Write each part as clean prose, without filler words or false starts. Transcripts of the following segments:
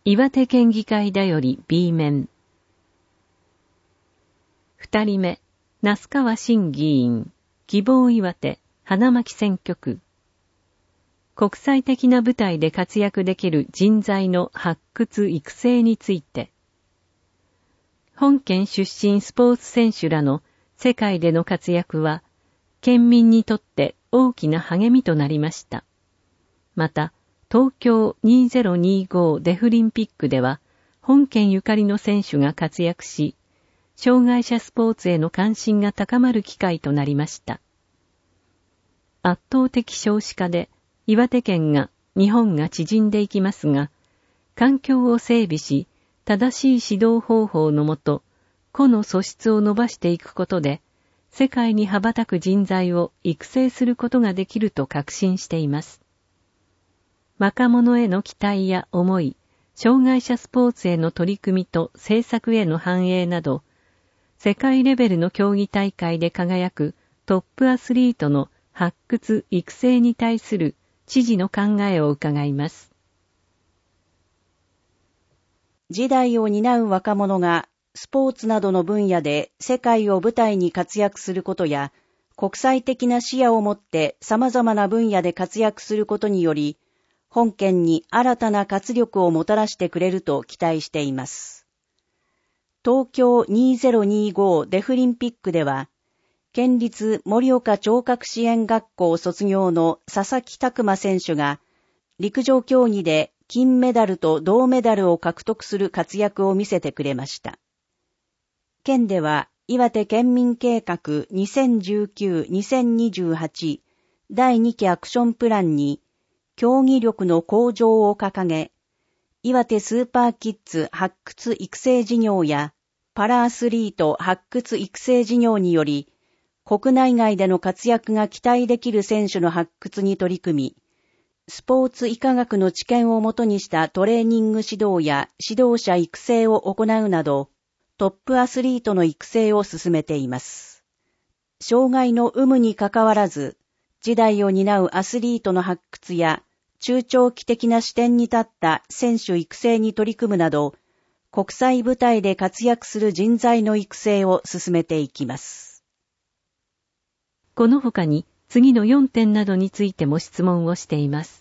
岩手県議会だより B 面。二人目、那須川新議員、希望岩手、花巻選挙区。国際的な舞台で活躍できる人材の発掘育成について。本県出身スポーツ選手らの世界での活躍は、県民にとって大きな励みとなりました。また、東京2025デフリンピックでは、本県ゆかりの選手が活躍し、障害者スポーツへの関心が高まる機会となりました。圧倒的少子化で、岩手県が日本が縮んでいきますが、環境を整備し、正しい指導方法のもと、個の素質を伸ばしていくことで、世界に羽ばたく人材を育成することができると確信しています。若者への期待や思い、障害者スポーツへの取り組みと政策への反映など、世界レベルの競技大会で輝くトップアスリートの発掘・育成に対する知事の考えを伺います。 時代を担う若者がスポーツなどの分野で世界を舞台に活躍することや、国際的な視野を持って様々な分野で活躍することにより、本県に新たな活力をもたらしてくれると期待しています。東京2025デフリンピックでは、県立盛岡聴覚支援学校卒業の佐々木拓馬選手が、陸上競技で金メダルと銅メダルを獲得する活躍を見せてくれました。県では、岩手県民計画2019-2028第2期アクションプランに、競技力の向上を掲げ、岩手スーパーキッズ発掘育成事業やパラアスリート発掘育成事業により、国内外での活躍が期待できる選手の発掘に取り組み、スポーツ医科学の知見をもとにしたトレーニング指導や指導者育成を行うなど、トップアスリートの育成を進めています。障害の有無にかかわらず、時代を担うアスリートの発掘や、中長期的な視点に立った選手育成に取り組むなど、国際舞台で活躍する人材の育成を進めていきます。 この他に次の4点などについても質問をしています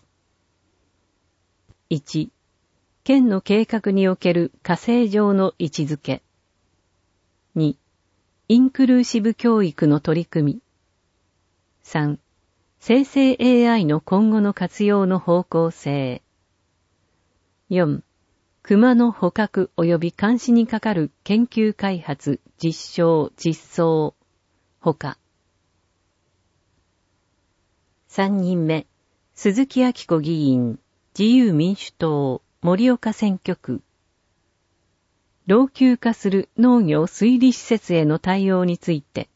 。1、県の計画における課税上の位置づけ。2、インクルーシブ教育の取り組み。3、生成 AI の今後の活用の方向性。4、熊の捕獲及び監視にかかる研究開発、実証、実装、ほか。3人目、鈴木明子議員、自由民主党、盛岡選挙区。老朽化する農業推理施設への対応について。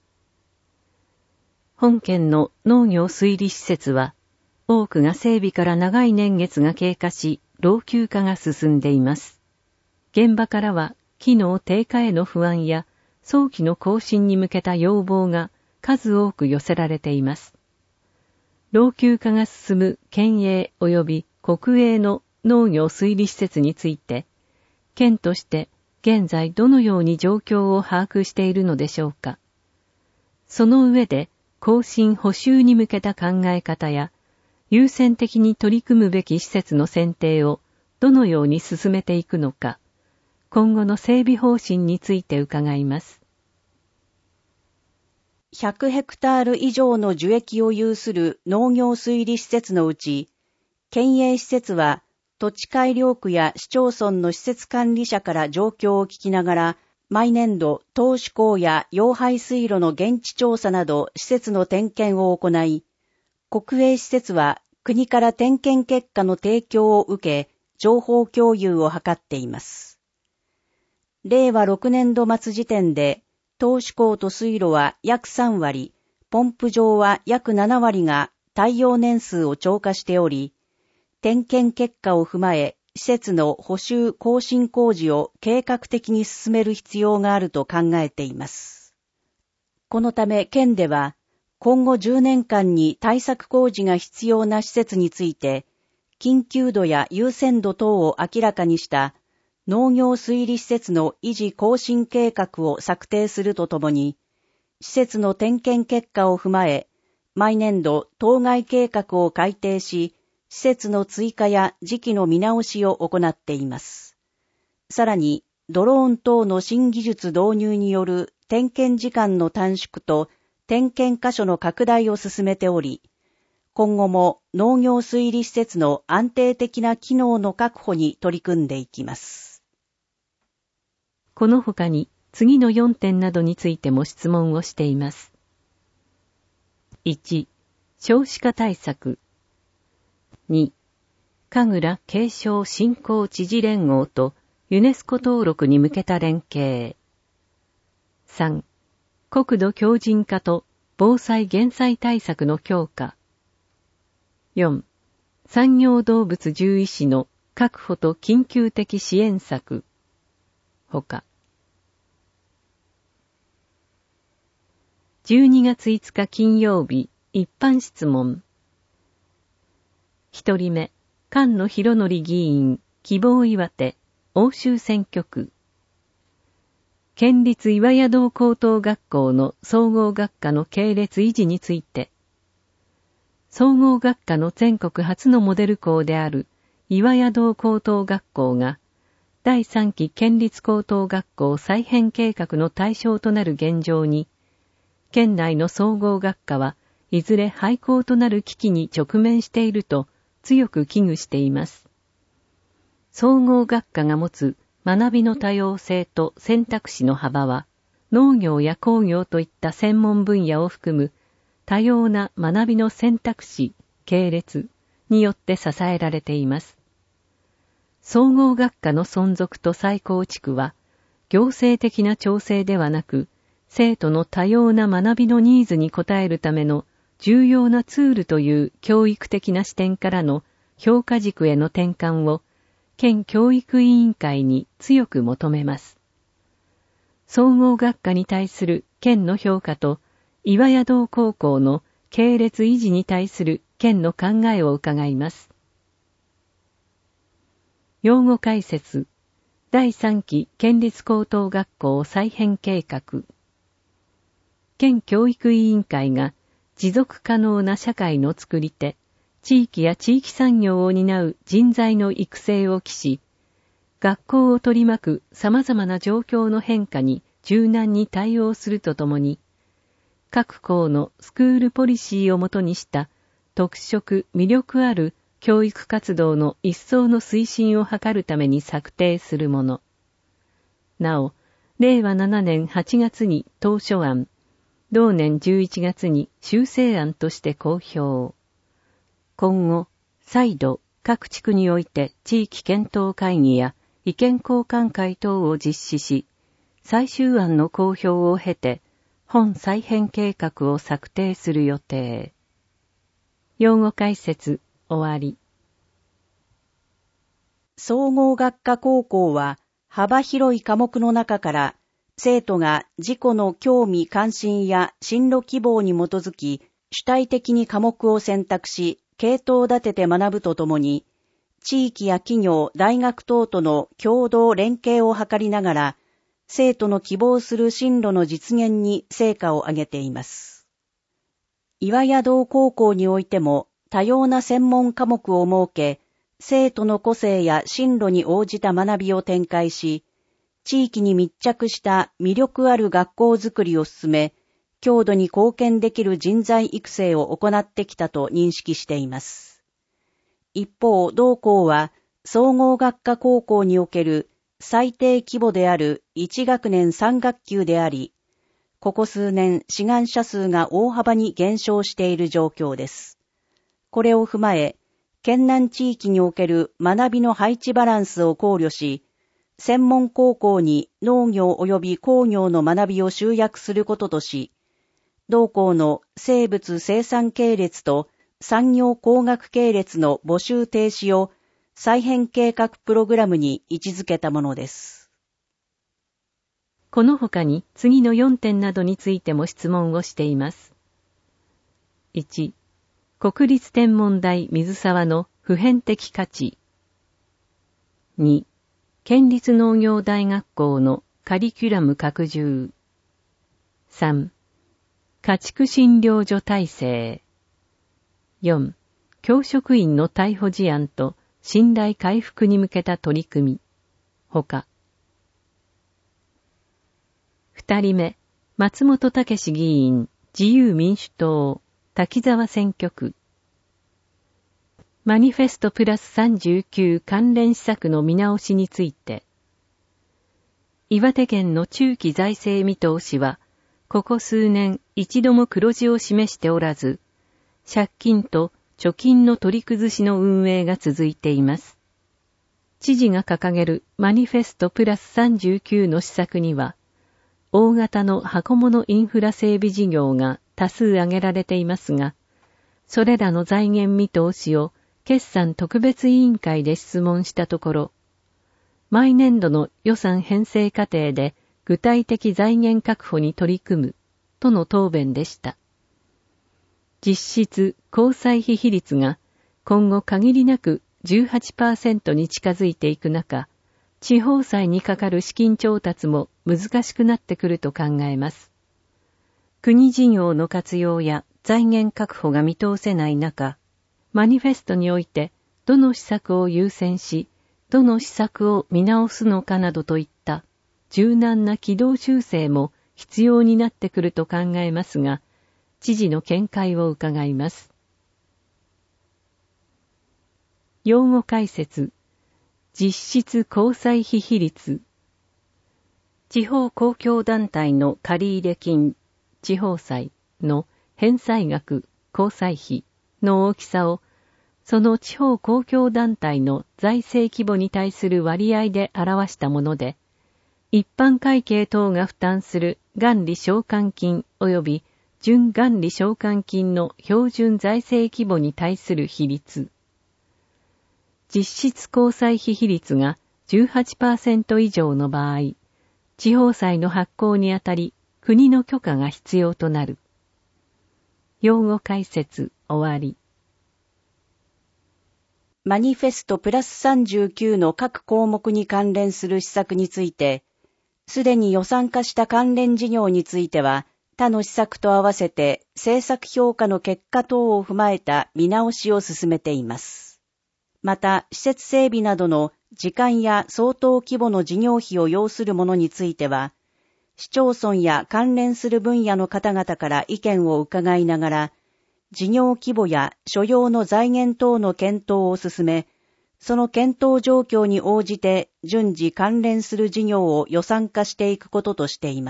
本県の農業推理施設は、多くが整備から長い年月が経過し、老朽化が進んでいます。現場からは、機能低下への不安や、早期の更新に向けた要望が数多く寄せられています。老朽化が進む県営及び国営の農業推理施設について、県として現在どのように状況を把握しているのでしょうか。その上で、更新補修に向けた考え方や、優先的に取り組むべき施設の選定をどのように進めていくのか、今後の整備方針について伺います。 100ヘクタール以上の樹液を有する農業推理施設のうち、県営施設は土地改良区や市町村の施設管理者から状況を聞きながら、毎年度、投手口や溶排水路の現地調査など施設の点検を行い、国営施設は国から点検結果の提供を受け、情報共有を図っています。令和6年度末時点で、投手口と水路は約3割、ポンプ場は約7割が耐用年数を超過しており、点検結果を踏まえ、施設の補修更新工事を計画的に進める必要があると考えています。このため県では、今後10年間に対策工事が必要な施設について、 緊急度や優先度等を明らかにした農業水利施設の維持更新計画を策定するとともに、施設の点検結果を踏まえ、毎年度当該計画を改定し、施設の追加や時期の見直しを行っています。さらに、ドローン等の新技術導入による点検時間の短縮と点検箇所の拡大を進めており、今後も農業水利施設の安定的な機能の確保に取り組んでいきます。 この他に次の4点などについても質問をしています。1、少子化対策。2、神楽継承振興知事連合とユネスコ登録に向けた連携。3、国土強靭化と防災減災対策の強化。4、産業動物獣医師の確保と緊急的支援策。ほか。12月5日金曜日、一般質問。1人目、菅野博則議員、希望岩手、奥州選挙区。県立岩宿高等学校の総合学科の系列維持について、総合学科の全国初のモデル校である岩宿高等学校が、第3期県立高等学校再編計画の対象となる現状に、県内の総合学科はいずれ廃校となる危機に直面していると強く危惧しています。総合学科が持つ学びの多様性と選択肢の幅は、農業や工業といった専門分野を含む多様な学びの選択肢、系列によって支えられています。総合学科の存続と再構築は、行政的な調整ではなく、生徒の多様な学びのニーズに応えるための重要なツールという教育的な視点からの評価軸への転換を、県教育委員会に強く求めます。総合学科に対する県の評価と、岩宿高校の系列維持に対する県の考えを伺います。用語解説。第3期県立高等学校再編計画。県教育委員会が持続可能な社会の作り手、地域や地域産業を担う人材の育成を期し、学校を取り巻く様々な状況の変化に柔軟に対応するとともに、各校のスクールポリシーをもとにした特色魅力ある教育活動の一層の推進を図るために策定するもの。なお、令和7年8月に当初案、同年11月に修正案として公表。今後、再度各地区において地域検討会議や意見交換会等を実施し、最終案の公表を経て、本再編計画を策定する予定。用語解説、終わり。 総合学科高校は幅広い科目の中から生徒が自己の興味関心や進路希望に基づき主体的に科目を選択し系統立てて学ぶとともに地域や企業、大学等との共同連携を図りながら生徒の希望する進路の実現に成果を上げています。岩宿高校においても多様な専門科目を設け、生徒の個性や進路に応じた学びを展開し、地域に密着した魅力ある学校づくりを進め、郷土に貢献できる人材育成を行ってきたと認識しています。一方、同校は総合学科高校における最低規模である1学年3学級であり、ここ数年志願者数が大幅に減少している状況です。これを踏まえ、県南地域における学びの配置バランスを考慮し、専門高校に農業及び工業の学びを集約することとし、同校の生物生産系列と産業工学系列の募集停止を再編計画プログラムに位置づけたものです。 この他に次の4点などについても質問をしています。1、国立天文台水沢の普遍的価値。2、県立農業大学校のカリキュラム拡充。3、家畜診療所体制。4、教職員の逮捕事案と信頼回復に向けた取り組み。ほか。2人目、松本武史議員、自由民主党、滝沢選挙区。マニフェストプラス39関連施策の見直しについて、岩手県の中期財政見通しは、ここ数年一度も黒字を示しておらず、借金と貯金の取り崩しの運営が続いています。知事が掲げるマニフェストプラス39の施策には、大型の箱物インフラ整備事業が多数挙げられていますが、それらの財源見通しを決算特別委員会で質問したところ、毎年度の予算編成過程で具体的財源確保に取り組むとの答弁でした。実質交際費比率が今後限りなく 18% に近づいていく中、地方債にかかる資金調達も難しくなってくると考えます。国事業の活用や財源確保が見通せない中、マニフェストにおいてどの施策を優先し、どの施策を見直すのかなどといった柔軟な軌道修正も必要になってくると考えますが、知事の見解を伺います。用語解説。実質交際費比率。地方公共団体の借入金、地方債の返済額、交際費の大きさを、その地方公共団体の財政規模に対する割合で表したもので、一般会計等が負担する元利償還金及び準元利償還金の標準財政規模に対する比率。実質交際費比率が 18% 以上の場合、地方債の発行にあたり国の許可が必要となる。用語解説終わり。 マニフェストプラス39の各項目に関連する施策について、すでに予算化した関連事業については、他の施策と合わせて政策評価の結果等を踏まえた見直しを進めています。また、施設整備などの時間や相当規模の事業費を要するものについては、市町村や関連する分野の方々から意見を伺いながら、事業規模や所要の財源等の検討を進め、その検討状況に応じて順次関連する事業を予算化していくこととしています。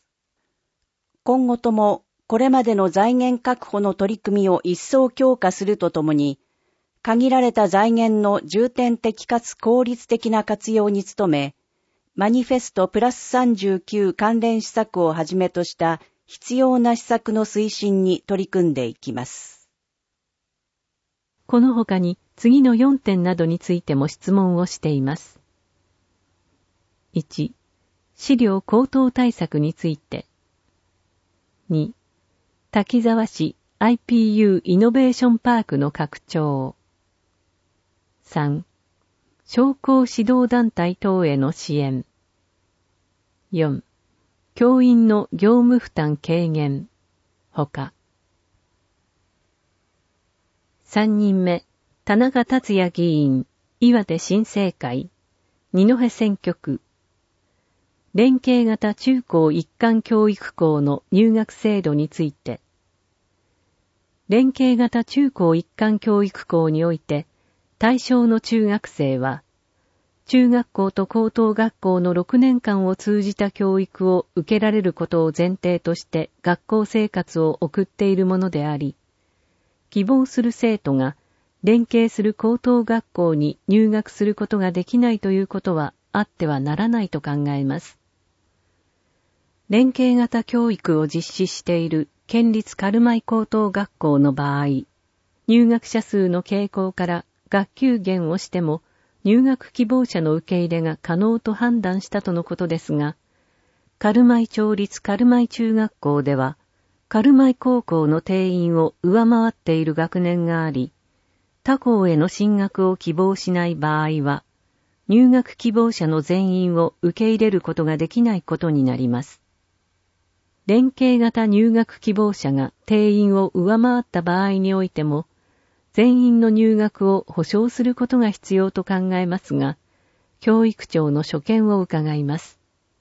今後ともこれまでの財源確保の取り組みを一層強化するとともに、限られた財源の重点的かつ効率的な活用に努め、マニフェストプラス39関連施策をはじめとした必要な施策の推進に取り組んでいきます。 この他に次の4点などについても質問をしています。1、飼料高騰対策について。2、滝沢市 IPU イノベーションパークの拡張。3、商工指導団体等への支援。4、教員の業務負担軽減。ほか。3人目、田中達也議員、岩手新生会、二戸選挙区。連携型中高一貫教育校の入学制度について。連携型中高一貫教育校において、対象の中学生は、中学校と高等学校の6年間を通じた教育を受けられることを前提として学校生活を送っているものであり、希望する生徒が連携する高等学校に入学することができないということはあってはならないと考えます。連携型教育を実施している県立軽米高等学校の場合、入学者数の傾向から学級減をしても入学希望者の受け入れが可能と判断したとのことですが、軽米町立軽米中学校では、軽米高校の定員を上回っている学年があり、 他校への進学を希望しない場合は、入学希望者の全員を受け入れることができないことになります。連携型入学希望者が定員を上回った場合においても、全員の入学を保証することが必要と考えますが、教育庁の所見を伺います。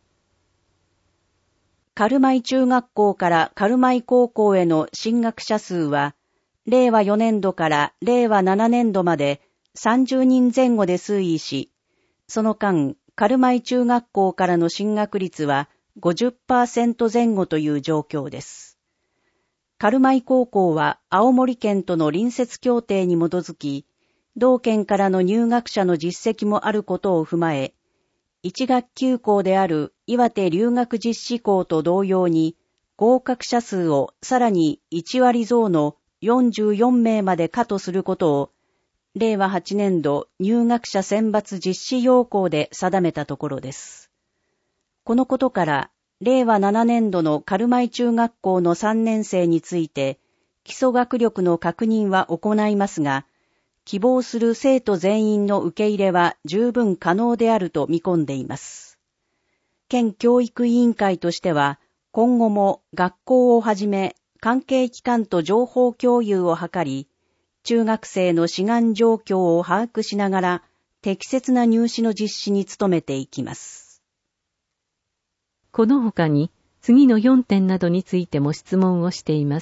軽米中学校から軽米高校への進学者数は、令和4年度から令和7年度まで30人前後で推移し、その間、軽米中学校からの進学率は 50% 前後という状況です。軽米高校は青森県との隣接協定に基づき、同県からの入学者の実績もあることを踏まえ、一学級校である岩手留学実施校と同様に、合格者数をさらに1割増の44名まで可とすることを、令和8年度入学者選抜実施要項で定めたところです。このことから、令和7年度の軽米中学校の3年生について、基礎学力の確認は行いますが、希望する生徒全員の受け入れは十分可能であると見込んでいます。県教育委員会としては、今後も学校をはじめ関係機関と情報共有を図り、中学生の志願状況を把握しながら、適切な入試の実施に努めていきます。 この他に、次の4点などについても質問をしています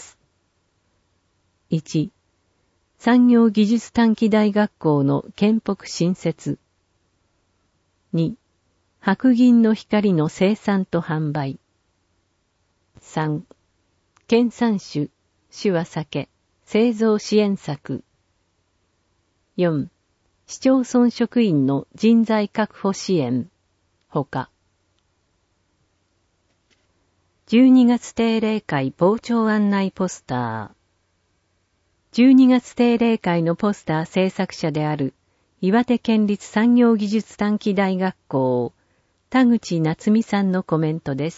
。1、産業技術短期大学校の県北新設。2、白銀の光の生産と販売。3、県産酒、酒は酒、製造支援策。4、市町村職員の人材確保支援。ほか。12月定例会傍聴案内ポスター。12月定例会のポスター制作者である岩手県立産業技術短期大学校田口夏美さんのコメントです。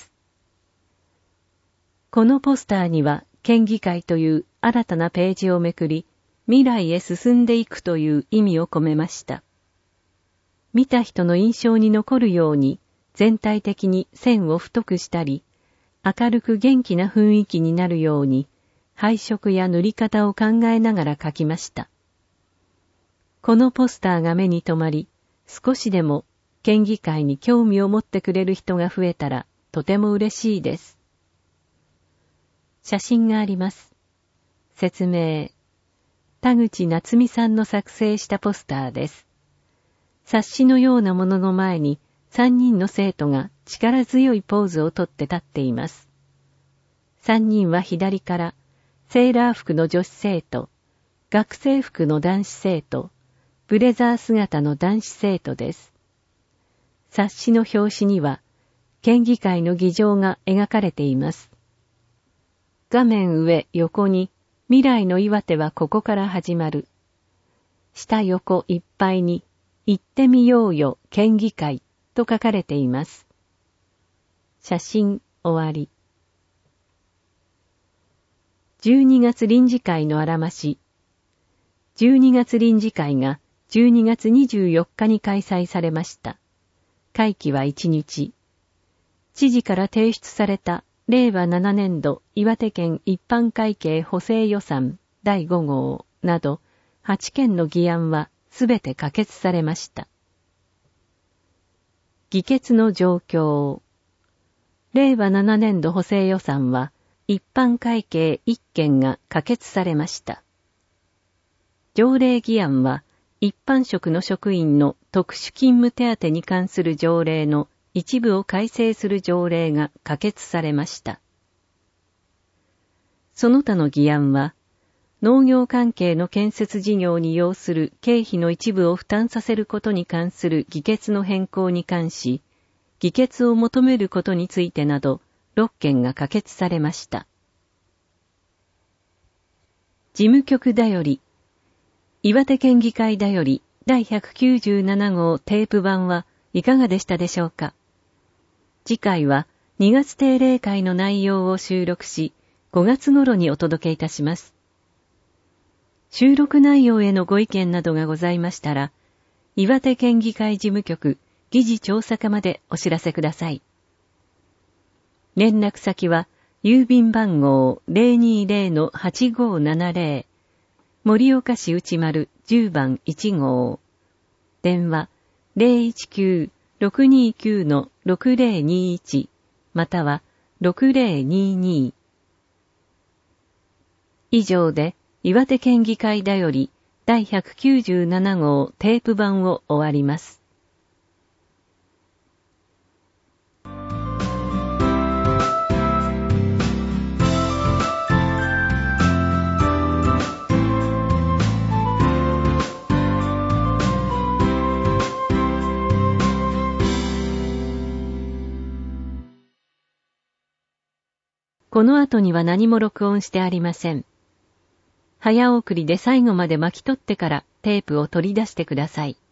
このポスターには県議会という新たなページをめくり、未来へ進んでいくという意味を込めました。見た人の印象に残るように全体的に線を太くしたり、明るく元気な雰囲気になるように配色や塗り方を考えながら描きました。このポスターが目に留まり、少しでも県議会に興味を持ってくれる人が増えたらとても嬉しいです。写真があります。説明。田口夏美さんの作成したポスターです。冊子のようなものの前に3人の生徒が力強いポーズをとって立っています。3人は左からセーラー服の女子生徒、学生服の男子生徒、ブレザー姿の男子生徒です。冊子の表紙には県議会の議場が描かれています。画面上横に未来の岩手はここから始まる。下横いっぱいに行ってみようよ県議会と書かれています。写真終わり。12月臨時会のあらまし。12月臨時会が12月24日に開催されました。会期は1日。知事から提出された令和7年度岩手県一般会計補正予算第5号など8件の議案はすべて可決されました。議決の状況。令和7年度補正予算は一般会計1件が可決されました。条例議案は一般職の職員の特殊勤務手当に関する条例の一部を改正する条例が可決されました。その他の議案は、農業関係の建設事業に要する経費の一部を負担させることに関する議決の変更に関し、議決を求めることについてなど6件が可決されました。事務局だより、岩手県議会だより第197号テープ版はいかがでしたでしょうか。次回は2月定例会の内容を収録し、5月頃にお届けいたします。 収録内容へのご意見などがございましたら、岩手県議会事務局議事調査課までお知らせください。連絡先は、郵便番号 020-8570 盛岡市内丸10番1号。電話 019-629-6021 または6022。以上で岩手県議会だより第197号テープ版を終わります。この後には何も録音してありません。早送りで最後まで巻き取ってからテープを取り出してください。